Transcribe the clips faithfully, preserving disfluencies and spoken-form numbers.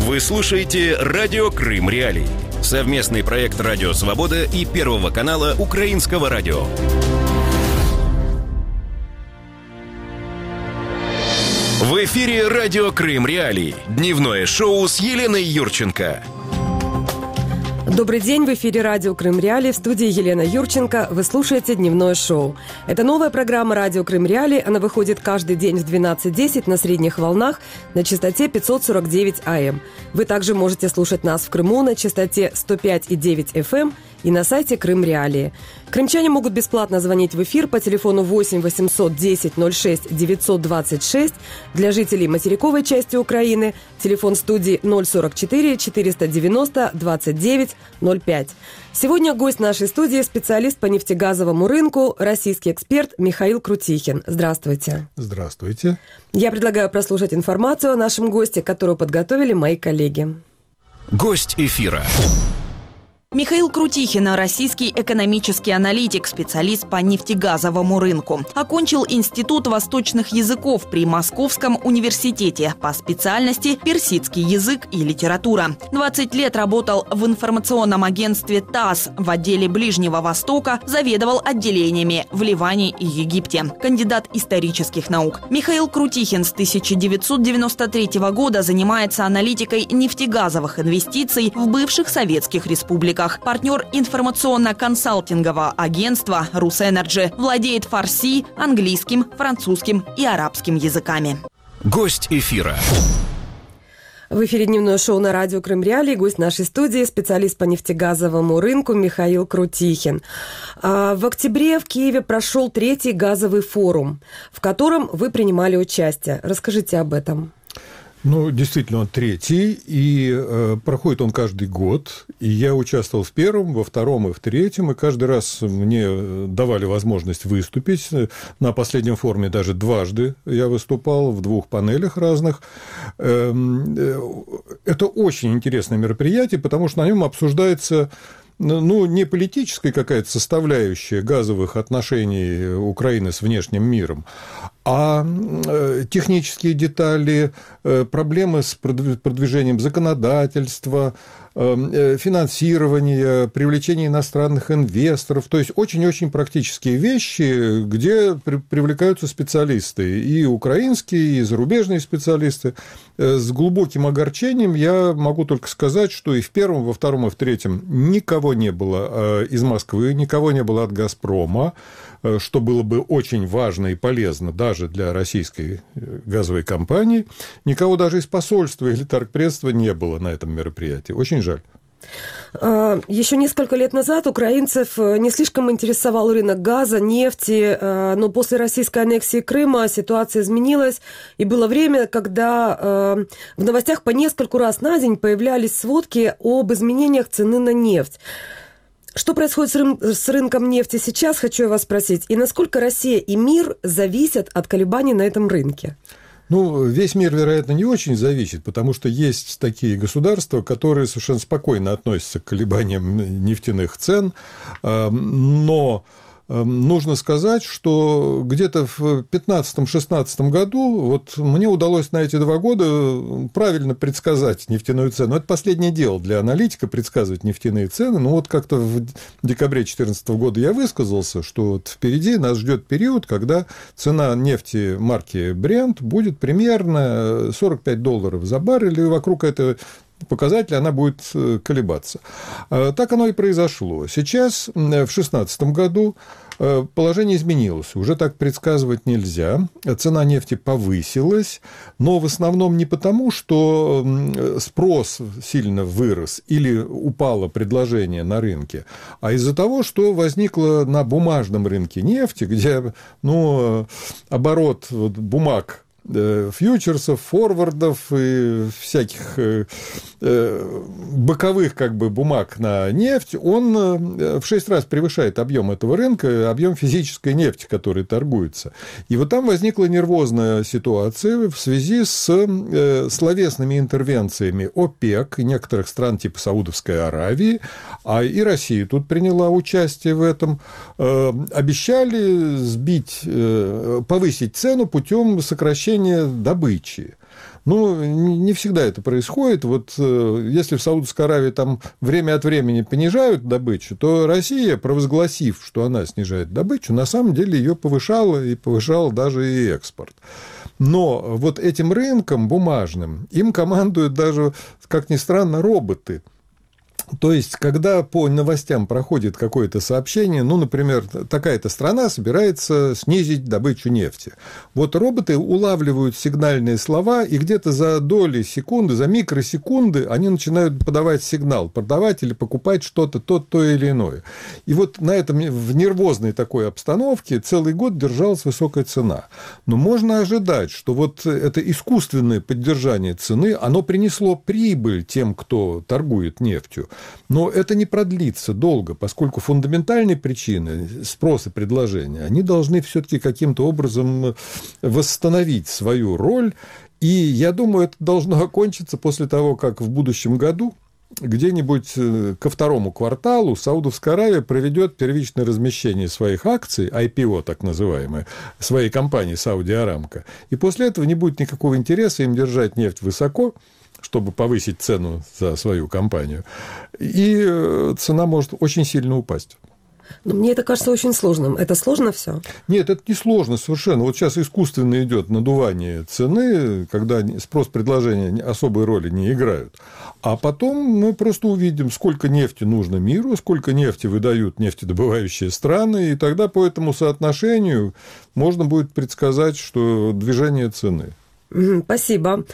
Вы слушаете «Радио Крым Реалии». Совместный проект «Радио Свобода» и Первого канала Украинского радио. В эфире «Радио Крым Реалии». Дневное шоу с Еленой Юрченко. Добрый день, в эфире радио Крым Реалии, в студии Елена Юрченко. Вы слушаете дневное шоу. Это новая программа радио Крым Реалии. Она выходит каждый день в двенадцать десять на средних волнах на частоте пятьсот сорок девять АМ. Вы также можете слушать нас в Крыму на частоте сто пять и девять эф эм и на сайте Крым Реалии. Крымчане могут бесплатно звонить в эфир по телефону восемь восемьсот десять ноль шесть девятьсот двадцать шесть. Для жителей материковой части Украины телефон студии ноль сорок четыре четыреста девяносто двадцать девять ноль пять. Сегодня гость нашей студии – специалист по нефтегазовому рынку, российский эксперт Михаил Крутихин. Здравствуйте. Здравствуйте. Я предлагаю прослушать информацию о нашем госте, которую подготовили мои коллеги. Гость эфира. Михаил Крутихин, российский экономический аналитик, специалист по нефтегазовому рынку. Окончил Институт восточных языков при Московском университете по специальности персидский язык и литература. двадцать лет работал в информационном агентстве ТАСС в отделе Ближнего Востока, заведовал отделениями в Ливане и Египте. Кандидат исторических наук. Михаил Крутихин с тысяча девятьсот девяносто третьего года занимается аналитикой нефтегазовых инвестиций в бывших советских республиках. Партнер информационно-консалтингового агентства «Русэнерджи», владеет фарси, английским, французским и арабским языками. Гость эфира. В эфире дневное шоу на радио Крым Реалии. Гость нашей студии – специалист по нефтегазовому рынку Михаил Крутихин. В октябре в Киеве прошел третий газовый форум, в котором вы принимали участие. Расскажите об этом. Ну, действительно, он третий, и э, проходит он каждый год. И я участвовал в первом, во втором и в третьем, и каждый раз мне давали возможность выступить. На последнем форуме даже дважды я выступал в двух панелях разных. Э, э, это очень интересное мероприятие, потому что на нем обсуждается... Ну, не политическая какая-то составляющая газовых отношений Украины с внешним миром, а технические детали, проблемы с продвижением законодательства, финансирования, привлечения иностранных инвесторов. То есть очень-очень практические вещи, где привлекаются специалисты, и украинские, и зарубежные специалисты. С глубоким огорчением я могу только сказать, что и в первом, во втором, и в третьем никого не было из Москвы, никого не было от «Газпрома», что было бы очень важно и полезно даже для российской газовой компании. Никого даже из посольства или торгпредства не было на этом мероприятии. Очень жаль. Еще несколько лет назад украинцев не слишком интересовал рынок газа, нефти, но после российской аннексии Крыма ситуация изменилась, и было время, когда в новостях по нескольку раз на день появлялись сводки об изменениях цены на нефть. Что происходит с, рын- с рынком нефти сейчас, хочу я вас спросить, и насколько Россия и мир зависят от колебаний на этом рынке? Ну, весь мир, вероятно, не очень зависит, потому что есть такие государства, которые совершенно спокойно относятся к колебаниям нефтяных цен, но нужно сказать, что где-то в пятнадцатом-шестнадцатом году вот мне удалось на эти два года правильно предсказать нефтяную цену. Это последнее дело для аналитика – предсказывать нефтяные цены. Но вот как-то в декабре две тысячи четырнадцатого года я высказался, что вот впереди нас ждет период, когда цена нефти марки Brent будет примерно сорок пять долларов за баррель, и вокруг этого показатель, она будет колебаться. Так оно и произошло. Сейчас, в две тысячи шестнадцатом году, положение изменилось. Уже так предсказывать нельзя. Цена нефти повысилась, но в основном не потому, что спрос сильно вырос или упало предложение на рынке, а из-за того, что возникло на бумажном рынке нефти, где ну, оборот бумаг, фьючерсов, форвардов и всяких боковых как бы бумаг на нефть, он в шесть раз превышает объем этого рынка, объем физической нефти, который торгуется. И вот там возникла нервозная ситуация в связи с словесными интервенциями ОПЕК и некоторых стран типа Саудовской Аравии, а и Россия тут приняла участие в этом, обещали сбить, повысить цену путем сокращения добычи. Ну, не всегда это происходит. Вот если в Саудовской Аравии там время от времени понижают добычу, то Россия, провозгласив, что она снижает добычу, на самом деле ее повышала, и повышала даже и экспорт. Но вот этим рынком бумажным им командуют даже, как ни странно, роботы. То есть, когда по новостям проходит какое-то сообщение, ну, например, такая-то страна собирается снизить добычу нефти. Вот роботы улавливают сигнальные слова, и где-то за доли секунды, за микросекунды они начинают подавать сигнал, продавать или покупать что-то, то, то или иное. И вот на этом, в нервозной такой обстановке целый год держалась высокая цена. Но можно ожидать, что вот это искусственное поддержание цены, оно принесло прибыль тем, кто торгует нефтью. Но это не продлится долго, поскольку фундаментальные причины спроса и предложения, они должны все-таки каким-то образом восстановить свою роль. И я думаю, это должно окончиться после того, как в будущем году где-нибудь ко второму кварталу Саудовская Аравия проведет первичное размещение своих акций, ай пи о так называемое, своей компании Saudi Aramco. И после этого не будет никакого интереса им держать нефть высоко, чтобы повысить цену за свою компанию, и цена может очень сильно упасть. Но мне это кажется очень сложным. Это сложно все? Нет, это не сложно совершенно. Вот сейчас искусственно идет надувание цены, когда спрос-предложение особой роли не играют. А потом мы просто увидим, сколько нефти нужно миру, сколько нефти выдают нефтедобывающие страны, и тогда по этому соотношению можно будет предсказать, что движение цены. Спасибо.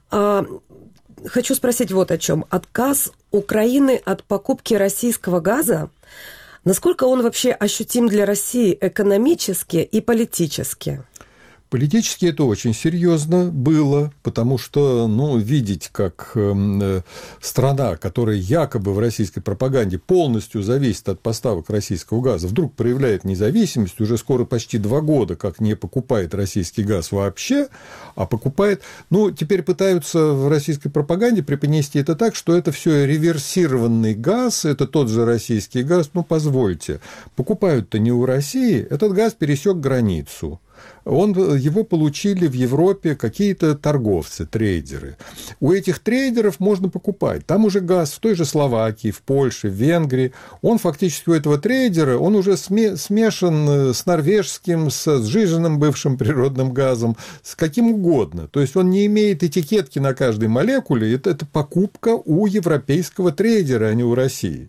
Хочу спросить вот о чем. Отказ Украины от покупки российского газа, насколько он вообще ощутим для России экономически и политически? Политически это очень серьезно было, потому что, ну, видеть, как э, страна, которая якобы в российской пропаганде полностью зависит от поставок российского газа, вдруг проявляет независимость, уже скоро почти два года, как не покупает российский газ вообще, а покупает... Ну, теперь пытаются в российской пропаганде преподнести это так, что это все реверсированный газ, это тот же российский газ. Ну, позвольте, покупают-то не у России, этот газ пересек границу. Он, его получили в Европе какие-то торговцы, трейдеры. У этих трейдеров можно покупать. Там уже газ в той же Словакии, в Польше, в Венгрии. Он фактически у этого трейдера, он уже смешан с норвежским, с сжиженным бывшим природным газом, с каким угодно. То есть он не имеет этикетки на каждой молекуле. Это, это покупка у европейского трейдера, а не у России.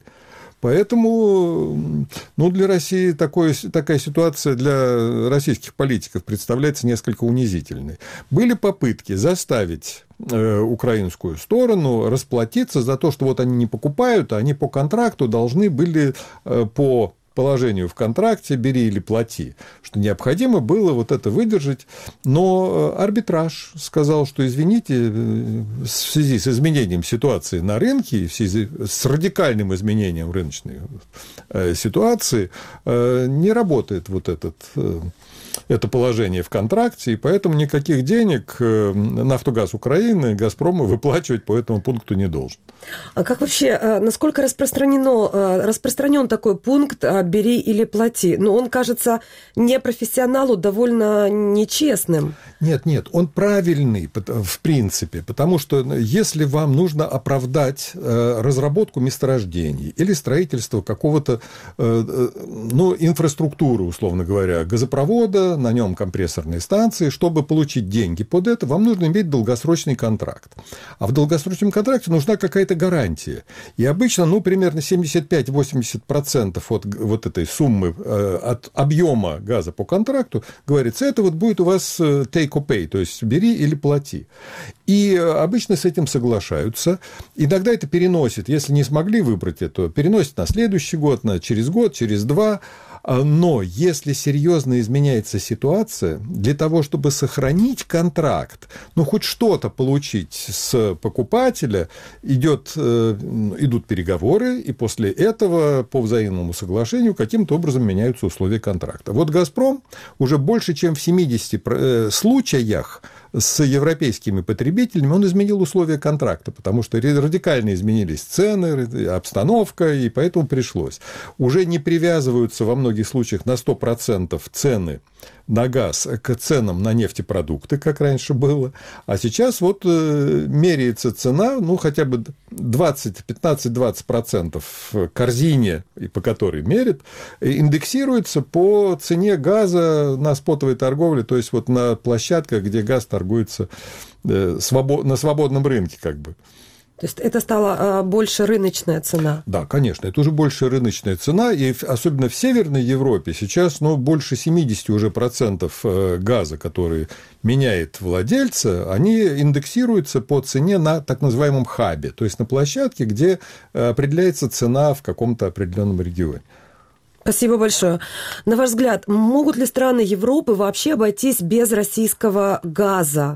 Поэтому, ну, для России такое, такая ситуация для российских политиков представляется несколько унизительной. Были попытки заставить э, украинскую сторону расплатиться за то, что вот они не покупают, а они по контракту должны были э, по положению в контракте «бери или плати», что необходимо было вот это выдержать, но арбитраж сказал, что, извините, в связи с изменением ситуации на рынке, в связи с радикальным изменением рыночной ситуации, не работает вот этот... это положение в контракте, и поэтому никаких денег «Нафтогаз Украины», «Газпрому» выплачивать по этому пункту не должен. А как вообще, насколько распространено, распространен такой пункт «бери или плати»? Ну, он кажется непрофессионалу довольно нечестным. Нет, нет, он правильный в принципе, потому что если вам нужно оправдать разработку месторождений или строительство какого-то, ну, инфраструктуры, условно говоря, газопровода, на нем компрессорные станции, чтобы получить деньги под это, вам нужно иметь долгосрочный контракт. А в долгосрочном контракте нужна какая-то гарантия. И обычно, ну, примерно семьдесят пять - восемьдесят процентов от вот этой суммы, от объема газа по контракту, говорится, это вот будет у вас take or pay, то есть бери или плати. И обычно с этим соглашаются. Иногда это переносит, если не смогли выбрать это, переносит на следующий год, на через год, через два. Но если серьезно изменяется ситуация, для того, чтобы сохранить контракт, ну, хоть что-то получить с покупателя, идет, идут переговоры, и после этого по взаимному соглашению каким-то образом меняются условия контракта. Вот «Газпром» уже больше, чем в семидесяти случаях с европейскими потребителями, он изменил условия контракта, потому что радикально изменились цены, обстановка, и поэтому пришлось. Уже не привязываются во многих случаях на сто процентов цены на газ к ценам на нефтепродукты, как раньше было, а сейчас вот меряется цена, ну, хотя бы двадцать, пятнадцать-двадцать процентов корзине, по которой мерят, индексируется по цене газа на спотовой торговле, то есть вот на площадках, где газ торгуется на свободном рынке, как бы. То есть это стала больше рыночная цена? Да, конечно, это уже больше рыночная цена, и особенно в Северной Европе сейчас ну, больше семьдесят уже процентов газа, который меняет владельца, они индексируются по цене на так называемом хабе, то есть на площадке, где определяется цена в каком-то определенном регионе. Спасибо большое. На ваш взгляд, могут ли страны Европы вообще обойтись без российского газа?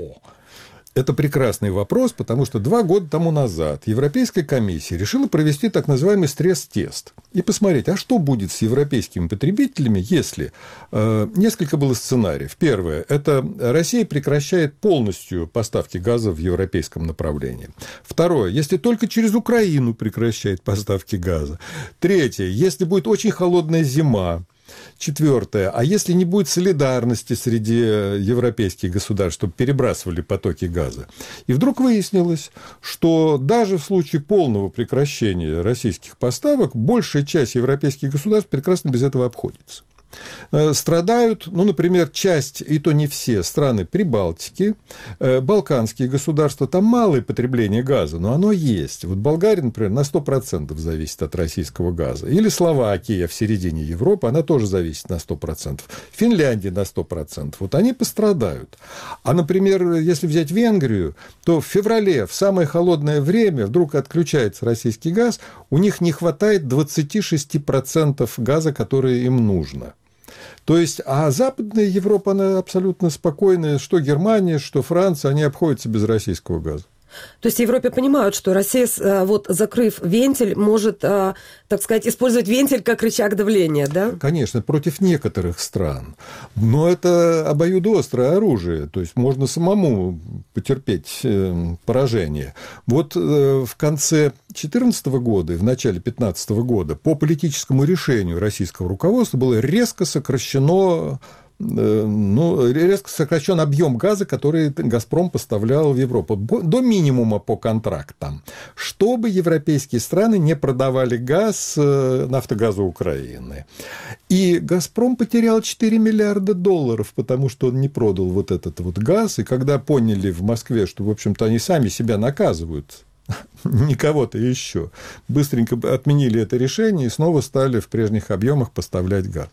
Это прекрасный вопрос, потому что два года тому назад Европейская комиссия решила провести так называемый стресс-тест и посмотреть, а что будет с европейскими потребителями, если э, несколько было сценариев. Первое – это Россия прекращает полностью поставки газа в европейском направлении. Второе – если только через Украину прекращает поставки газа. Третье – если будет очень холодная зима. Четвертое. А если не будет солидарности среди европейских государств, чтобы перебрасывали потоки газа? И вдруг выяснилось, что даже в случае полного прекращения российских поставок большая часть европейских государств прекрасно без этого обходится. Страдают, ну, например, часть, и то не все, страны Прибалтики, балканские государства, там малое потребление газа, но оно есть. Вот Болгария, например, на сто процентов зависит от российского газа. Или Словакия в середине Европы, она тоже зависит на сто процентов. Финляндия на сто процентов. Вот они пострадают. А, например, если взять Венгрию, то в феврале, в самое холодное время, вдруг отключается российский газ, у них не хватает двадцать шесть процентов газа, который им нужно. То есть, а Западная Европа, она абсолютно спокойная, что Германия, что Франция, они обходятся без российского газа. То есть в Европе понимают, что Россия, вот, закрыв вентиль, может, так сказать, использовать вентиль как рычаг давления, да? Конечно, против некоторых стран. Но это обоюдоострое оружие, то есть можно самому потерпеть поражение. Вот в конце две тысячи четырнадцатого года и в начале две тысячи пятнадцатого года по политическому решению российского руководства было резко сокращено ну, резко сокращен объем газа, который «Газпром» поставлял в Европу, до минимума по контрактам, чтобы европейские страны не продавали газ «Нафтогазу Украины». И «Газпром» потерял четыре миллиарда долларов, потому что он не продал вот этот вот газ, и когда поняли в Москве, что, в общем-то, они сами себя наказывают, не кого-то еще, быстренько отменили это решение и снова стали в прежних объемах поставлять газ.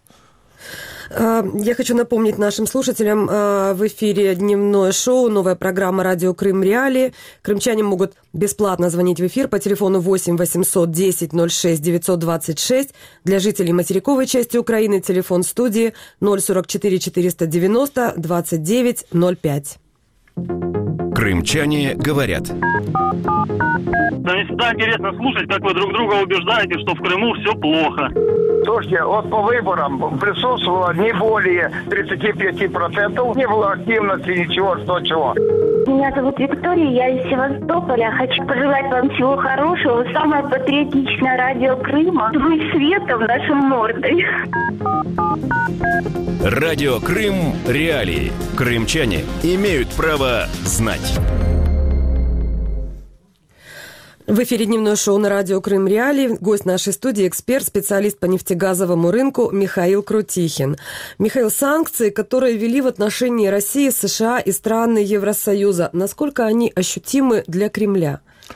Я хочу напомнить нашим слушателям, в эфире дневное шоу, новая программа «Радио Крым Реалии». Крымчане могут бесплатно звонить в эфир по телефону восемь восемьсот десять ноль шесть девятьсот двадцать шесть. Для жителей материковой части Украины телефон студии ноль сорок четыре четыреста девяносто двадцать девять ноль пять. Крымчане говорят. Мне всегда интересно слушать, как вы друг друга убеждаете, что в Крыму все плохо. Слушайте, вот по выборам присутствовало не более тридцать пять процентов, не было активности, ничего, что чего. Меня зовут Виктория, я из Севастополя. Хочу пожелать вам всего хорошего. Самое патриотичное радио Крыма. Вы светом нашим мордой. Радио Крым Реалии. Крымчане имеют право знать. В эфире дневное шоу на радио Крым Реалии. Гость нашей студии — эксперт, специалист по нефтегазовому рынку Михаил Крутихин. Михаил, санкции, которые ввели в отношении России, США и страны Евросоюза, насколько они ощутимы для Кремля?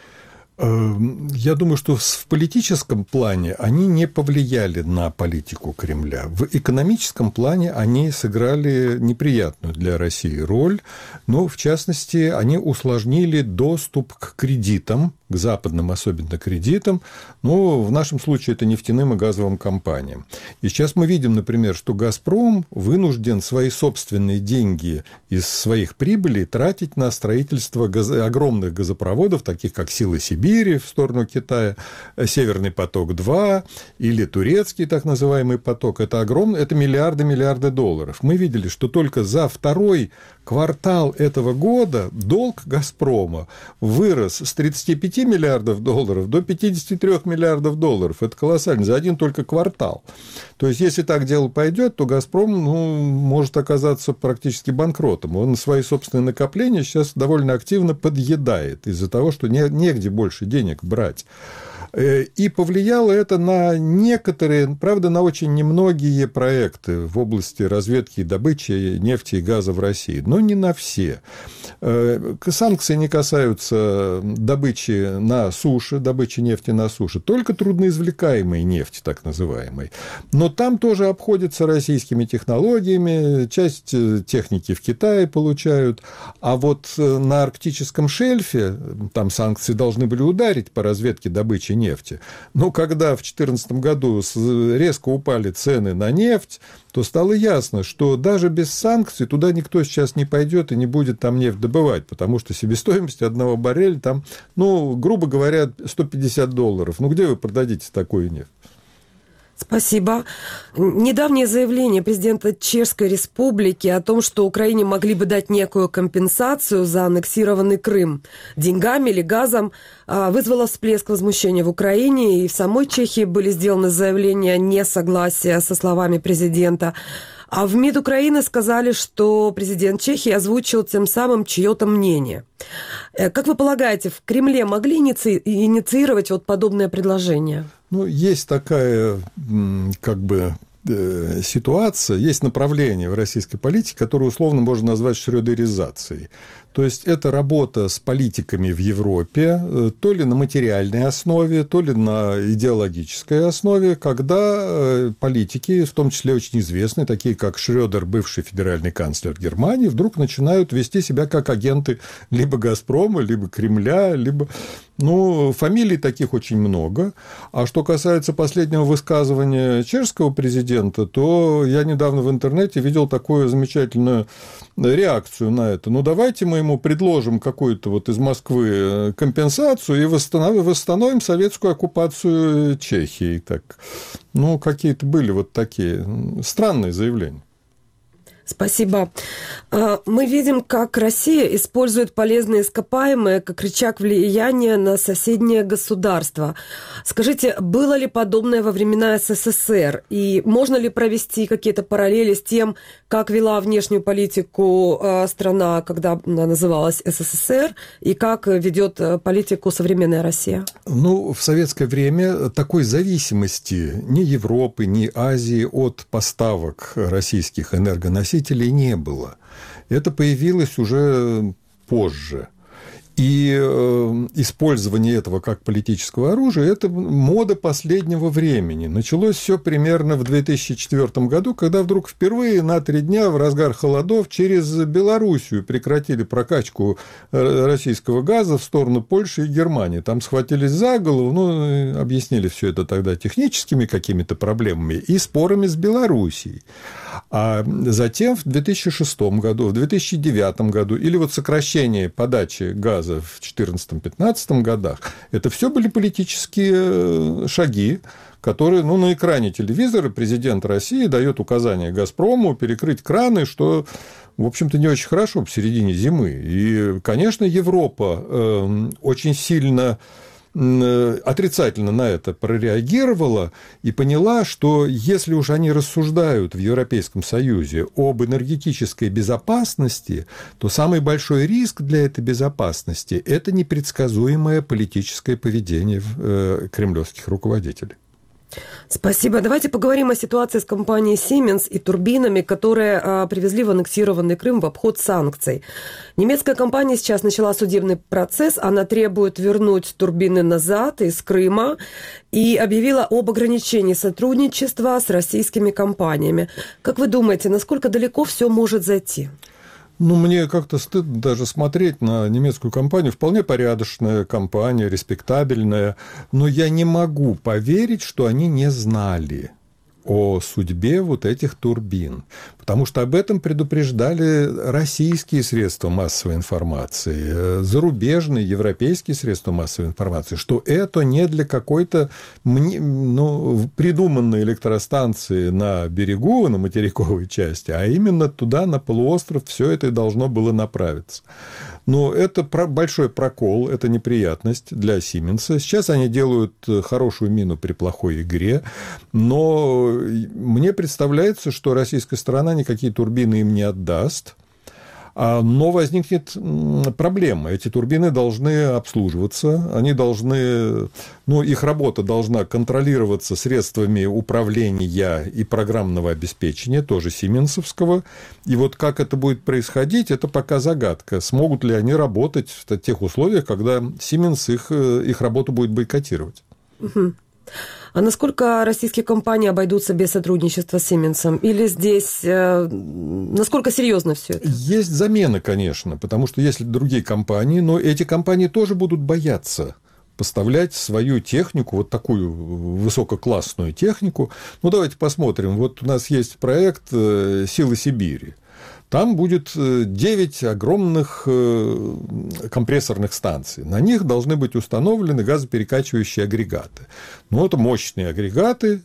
Я думаю, что в политическом плане они не повлияли на политику Кремля. В экономическом плане они сыграли неприятную для России роль, но, в частности, они усложнили доступ к кредитам к западным, особенно кредитам, ну, в нашем случае это нефтяным и газовым компаниям. И сейчас мы видим, например, что «Газпром» вынужден свои собственные деньги из своих прибылей тратить на строительство газ... огромных газопроводов, таких как «Силы Сибири» в сторону Китая, «Северный поток-два» или турецкий так называемый поток. Это огромные, это миллиарды-миллиарды долларов. Мы видели, что только за второй квартал этого года долг «Газпрома» вырос с тридцати пяти миллиардов долларов до пятидесяти трёх миллиардов долларов. Это колоссально, за один только квартал. То есть, если так дело пойдет, то «Газпром» ну, может оказаться практически банкротом. Он свои собственные накопления сейчас довольно активно подъедает из-за того, что негде больше денег брать. И повлияло это на некоторые, правда, на очень немногие проекты в области разведки и добычи нефти и газа в России, но не на все. Санкции не касаются добычи на суше, добычи нефти на суше, только трудноизвлекаемой нефти, так называемой. Но там тоже обходятся российскими технологиями, часть техники в Китае получают, а вот на арктическом шельфе там санкции должны были ударить по разведке добычи нефти. нефти. Но когда в две тысячи четырнадцатом году резко упали цены на нефть, то стало ясно, что даже без санкций туда никто сейчас не пойдет и не будет там нефть добывать, потому что себестоимость одного барреля там, ну, грубо говоря, сто пятьдесят долларов. Ну, где вы продадите такую нефть? Спасибо. Недавнее заявление президента Чешской Республики о том, что Украине могли бы дать некую компенсацию за аннексированный Крым деньгами или газом, вызвало всплеск возмущения в Украине, и в самой Чехии были сделаны заявления о несогласии со словами президента. А в МИД Украины сказали, что президент Чехии озвучил тем самым чье-то мнение. Как вы полагаете, в Кремле могли иници... инициировать вот подобное предложение? Ну, есть такая, как бы, ситуация, есть направление в российской политике, которое условно можно назвать шрёдеризацией. То есть, это работа с политиками в Европе, то ли на материальной основе, то ли на идеологической основе, когда политики, в том числе очень известные, такие как Шрёдер, бывший федеральный канцлер Германии, вдруг начинают вести себя как агенты либо «Газпрома», либо Кремля, либо... Ну, фамилий таких очень много. А что касается последнего высказывания чешского президента, то я недавно в интернете видел такую замечательную реакцию на это. Ну, давайте мы ему предложим какую-то вот из Москвы компенсацию и восстановим, восстановим советскую оккупацию Чехии. Так, ну, какие-то были вот такие странные заявления. Спасибо. Мы видим, как Россия использует полезные ископаемые как рычаг влияния на соседние государства. Скажите, было ли подобное во времена СССР? И можно ли провести какие-то параллели с тем, как вела внешнюю политику страна, когда она называлась СССР, и как ведет политику современная Россия? Ну, в советское время такой зависимости ни Европы, ни Азии от поставок российских энергоносителей не было. Это появилось уже позже. И э, использование этого как политического оружия – это мода последнего времени. Началось все примерно в две тысячи четвёртом году, когда вдруг впервые на три дня в разгар холодов через Белоруссию прекратили прокачку российского газа в сторону Польши и Германии. Там схватились за голову, ну, объяснили все это тогда техническими какими-то проблемами и спорами с Белоруссией. А затем в две тысячи шестом году, в две тысячи девятом году, или вот сокращение подачи газа в две тысячи четырнадцатом-пятнадцатом годах, это все были политические шаги, которые, ну, на экране телевизора президент России дает указание «Газпрому» перекрыть краны, что, в общем-то, не очень хорошо в середине зимы. И, конечно, Европа э, очень сильно отрицательно на это прореагировала и поняла, что если уж они рассуждают в Европейском Союзе об энергетической безопасности, то самый большой риск для этой безопасности – это непредсказуемое политическое поведение кремлевских руководителей. Спасибо. Давайте поговорим о ситуации с компанией Siemens и турбинами, которые а, привезли в аннексированный Крым в обход санкций. Немецкая компания сейчас начала судебный процесс. Она требует вернуть турбины назад из Крыма и объявила об ограничении сотрудничества с российскими компаниями. Как вы думаете, насколько далеко все может зайти? Ну, мне как-то стыдно даже смотреть на немецкую компанию. Вполне порядочная компания, респектабельная. Но я не могу поверить, что они не знали о судьбе вот этих турбин. Потому что об этом предупреждали российские средства массовой информации, зарубежные, европейские средства массовой информации, что это не для какой-то ну, придуманной электростанции на берегу, на материковой части, а именно туда, на полуостров, все это и должно было направиться. Но это большой прокол, это неприятность для Сименса. Сейчас они делают хорошую мину при плохой игре, но мне представляется, что российская сторона никакие турбины им не отдаст, но возникнет проблема. Эти турбины должны обслуживаться, они должны, ну, их работа должна контролироваться средствами управления и программного обеспечения, тоже сименсовского. И вот как это будет происходить, это пока загадка. Смогут ли они работать в тех условиях, когда Siemens их, их работу будет бойкотировать? Угу. А насколько российские компании обойдутся без сотрудничества с Siemens? Или здесь э, насколько серьезно все это? Есть замены, конечно, потому что есть другие компании, но эти компании тоже будут бояться поставлять свою технику, вот такую высококлассную технику. Ну, давайте посмотрим. Вот у нас есть проект «Силы Сибири». Там будет девять огромных компрессорных станций. На них должны быть установлены газоперекачивающие агрегаты. Ну, это мощные агрегаты.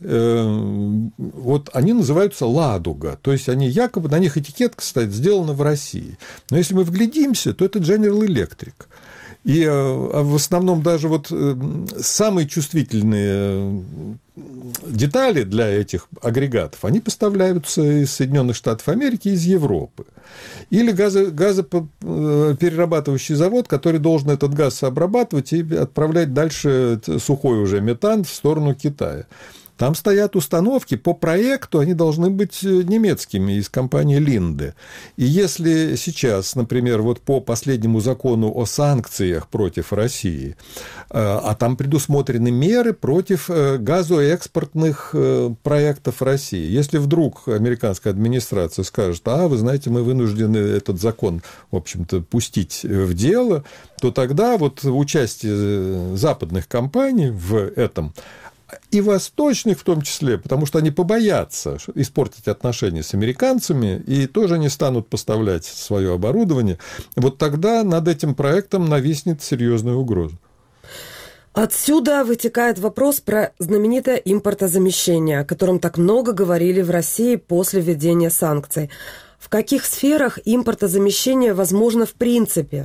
Вот они называются «Ладуга». То есть, они якобы, на них этикетка стоит, сделана в России. Но если мы вглядимся, то это General Electric. И в основном даже вот самые чувствительные детали для этих агрегатов, они поставляются из Соединенных Штатов Америки, из Европы. Или газо, газоперерабатывающий завод, который должен этот газ обрабатывать и отправлять дальше сухой уже метан в сторону Китая. Там стоят установки, по проекту они должны быть немецкими, из компании Linde. И если сейчас, например, вот по последнему закону о санкциях против России, а там предусмотрены меры против газоэкспортных проектов России, если вдруг американская администрация скажет, а, вы знаете, мы вынуждены этот закон, в общем-то, пустить в дело, то тогда вот участие западных компаний в этом и восточных в том числе, потому что они побоятся испортить отношения с американцами и тоже не станут поставлять свое оборудование, вот тогда над этим проектом нависнет серьезная угроза. Отсюда вытекает вопрос про знаменитое импортозамещение, о котором так много говорили в России после введения санкций. В каких сферах импортозамещение возможно в принципе?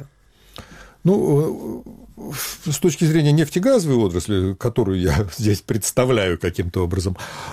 Ну, с точки зрения нефтегазовой отрасли, которую я здесь представляю каким-то образом,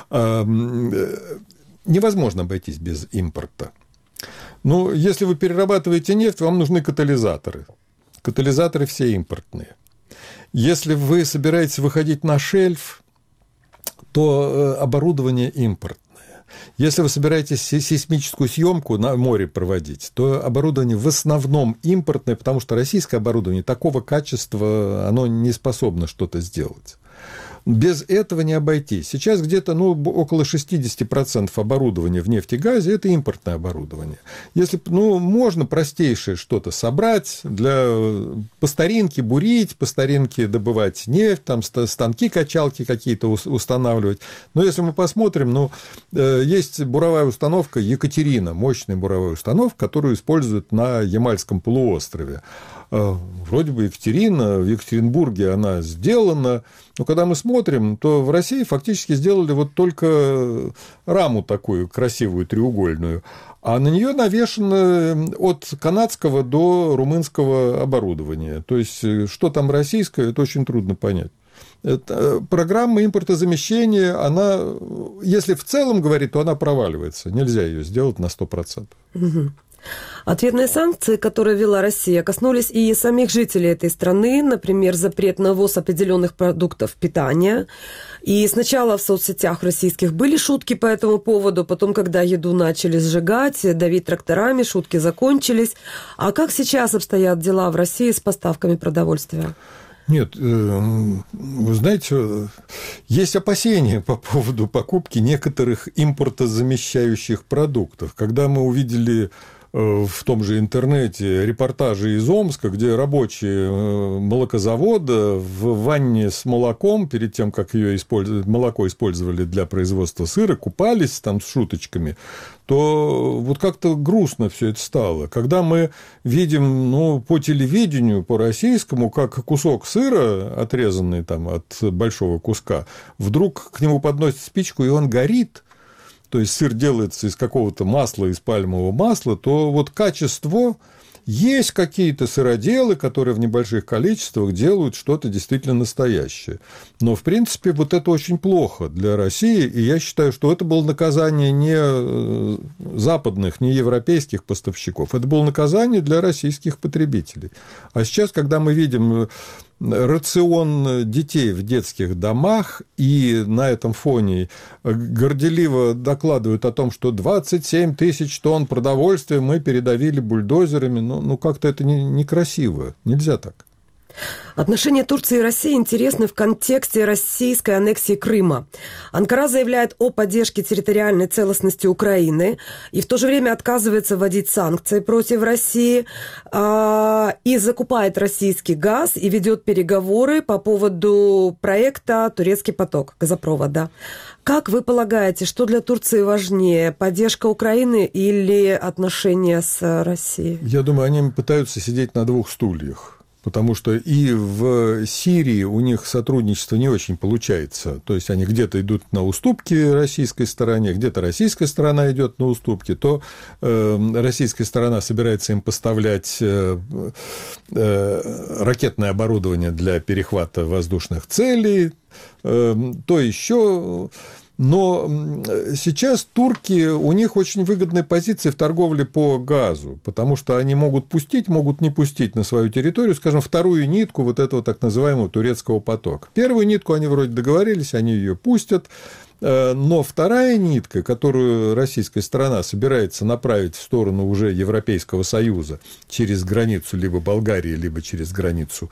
невозможно обойтись без импорта. Но если вы перерабатываете нефть, вам нужны катализаторы. Катализаторы все импортные. Если вы собираетесь выходить на шельф, то оборудование импортное. Если вы собираетесь сейсмическую съемку на море проводить, то оборудование в основном импортное, потому что российское оборудование такого качества, оно не способно что-то сделать. Без этого не обойтись. Сейчас где-то ну, около шестьдесят процентов оборудования в нефтегазе – это импортное оборудование. Если ну, можно простейшее что-то собрать, для, по старинке бурить, по старинке добывать нефть, там станки-качалки какие-то устанавливать. Но если мы посмотрим, ну, есть буровая установка «Екатерина», мощная буровая установка, которую используют на Ямальском полуострове. Вроде бы Екатерина, в Екатеринбурге она сделана, но когда мы смотрим, то в России фактически сделали вот только раму такую красивую, треугольную, а на нее навешано от канадского до румынского оборудования. То есть, что там российское, это очень трудно понять. Это, программа импортозамещения, она, если в целом говорить, то она проваливается. Нельзя ее сделать на сто процентов. Угу. Ответные санкции, которые ввела Россия, коснулись и самих жителей этой страны, например, запрет на ввоз определенных продуктов питания. И сначала в соцсетях российских были шутки по этому поводу, потом, когда еду начали сжигать, давить тракторами, шутки закончились. А как сейчас обстоят дела в России с поставками продовольствия? Нет, вы знаете, есть опасения по поводу покупки некоторых импортозамещающих продуктов. Когда мы увидели в том же интернете репортажи из Омска, где рабочие молокозавода в ванне с молоком, перед тем, как ее использовали, молоко использовали для производства сыра, купались там с шуточками, то вот как-то грустно все это стало. Когда мы видим, ну, по телевидению, по российскому, как кусок сыра, отрезанный там от большого куска, вдруг к нему подносят спичку, и он горит, то есть сыр делается из какого-то масла, из пальмового масла, то вот качество... Есть какие-то сыроделы, которые в небольших количествах делают что-то действительно настоящее. Но, в принципе, вот это очень плохо для России, и я считаю, что это было наказание не западных, не европейских поставщиков, это было наказание для российских потребителей. А сейчас, когда мы видим рацион детей в детских домах, и на этом фоне горделиво докладывают о том, что двадцать семь тысяч тонн продовольствия мы передавили бульдозерами, ну, ну как-то это не, некрасиво, нельзя так. Отношения Турции и России интересны в контексте российской аннексии Крыма. Анкара заявляет о поддержке территориальной целостности Украины и в то же время отказывается вводить санкции против России а, и закупает российский газ и ведет переговоры по поводу проекта «Турецкий поток», газопровод, да. Как вы полагаете, что для Турции важнее, поддержка Украины или отношения с Россией? Я думаю, они пытаются сидеть на двух стульях. Потому что и в Сирии у них сотрудничество не очень получается. То есть они где-то идут на уступки российской стороне, где-то российская сторона идет на уступки, то э, российская сторона собирается им поставлять э, э, ракетное оборудование для перехвата воздушных целей, э, то еще... Но сейчас турки, у них очень выгодная позиция в торговле по газу, потому что они могут пустить, могут не пустить на свою территорию, скажем, вторую нитку вот этого так называемого турецкого потока. Первую нитку они вроде договорились, они ее пустят, но вторая нитка, которую российская сторона собирается направить в сторону уже Европейского Союза через границу либо Болгарии, либо через границу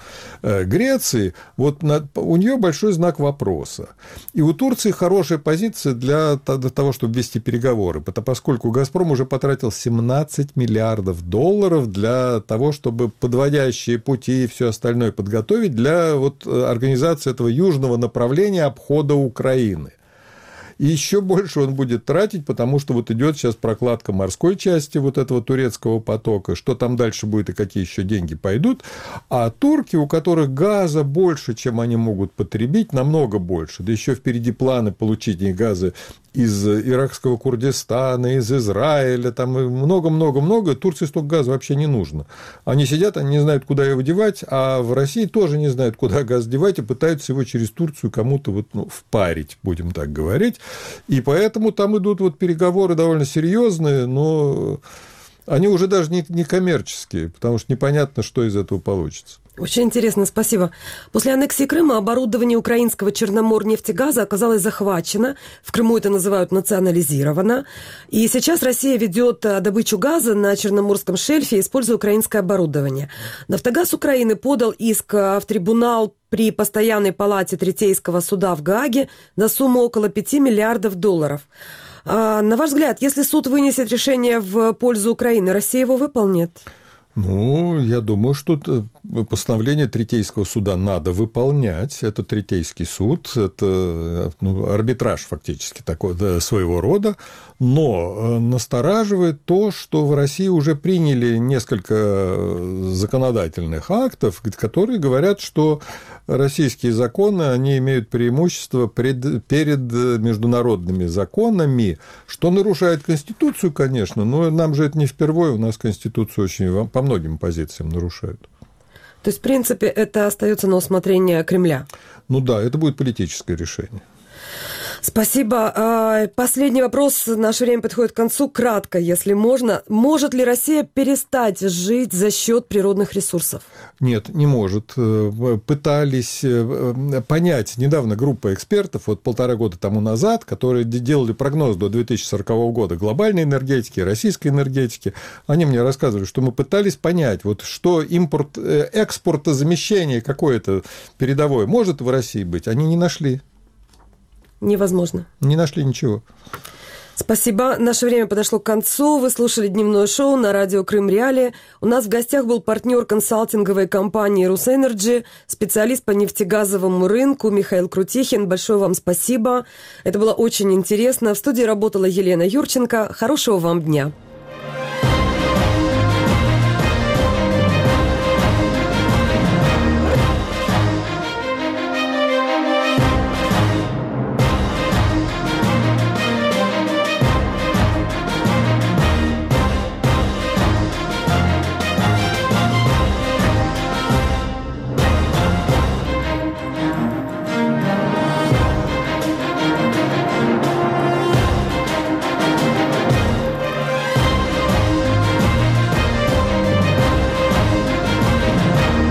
Греции, вот у нее большой знак вопроса. И у Турции хорошая позиция для того, чтобы вести переговоры, поскольку «Газпром» уже потратил семнадцать миллиардов долларов для того, чтобы подводящие пути и все остальное подготовить для вот организации этого южного направления обхода Украины. И еще больше он будет тратить, потому что вот идет сейчас прокладка морской части вот этого турецкого потока, что там дальше будет и какие еще деньги пойдут. А турки, у которых газа больше, чем они могут потребить, намного больше, да еще впереди планы получения газа из иракского Курдистана, из Израиля, там много-много-много, Турции столько газа вообще не нужно. Они сидят, они не знают, куда его девать, а в России тоже не знают, куда газ девать, и пытаются его через Турцию кому-то вот, ну, впарить, будем так говорить. И поэтому там идут вот переговоры довольно серьезные, но они уже даже не, не коммерческие, потому что непонятно, что из этого получится. Очень интересно, спасибо. После аннексии Крыма оборудование украинского Черноморнефтегаза оказалось захвачено. В Крыму это называют национализировано. И сейчас Россия ведет добычу газа на Черноморском шельфе, используя украинское оборудование. «Нафтогаз Украины» подал иск в трибунал при постоянной палате Третейского суда в Гааге на сумму около пяти миллиардов долларов. А, на ваш взгляд, если суд вынесет решение в пользу Украины, Россия его выполнит? Ну, я думаю, что постановление Третейского суда надо выполнять. Это Третейский суд, это ну, арбитраж фактически такой, да, своего рода. Но настораживает то, что в России уже приняли несколько законодательных актов, которые говорят, что российские законы, они имеют преимущество пред, перед международными законами, что нарушает Конституцию, конечно, но нам же это не впервые, у нас Конституцию очень по многим позициям нарушают. То есть, в принципе, это остается на усмотрение Кремля? Ну да, это будет политическое решение. Спасибо. Последний вопрос. Наше время подходит к концу. Кратко, если можно. Может ли Россия перестать жить за счет природных ресурсов? Нет, не может. Пытались понять недавно группа экспертов, вот полтора года тому назад, которые делали прогноз до две тысячи сорокового года глобальной энергетики, российской энергетики. Они мне рассказывали, что мы пытались понять, вот что импорт, экспортозамещение какое-то передовое может в России быть. Они не нашли. Невозможно. Не нашли ничего. Спасибо. Наше время подошло к концу. Вы слушали дневное шоу на радио Крым Реалии. У нас в гостях был партнер консалтинговой компании «Русэнерджи», специалист по нефтегазовому рынку Михаил Крутихин. Большое вам спасибо. Это было очень интересно. В студии работала Елена Юрченко. Хорошего вам дня.